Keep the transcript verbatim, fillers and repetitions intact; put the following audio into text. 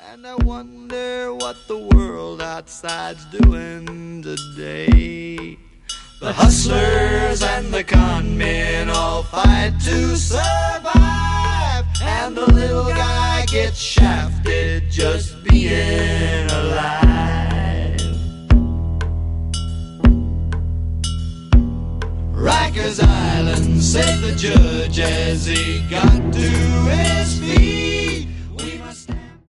And I wonder what the world outside's doing today. The hustlers and the con men all fight to survive, and the little guy gets shafted just being alive. Rikers Island, said the judge as he got to his feet.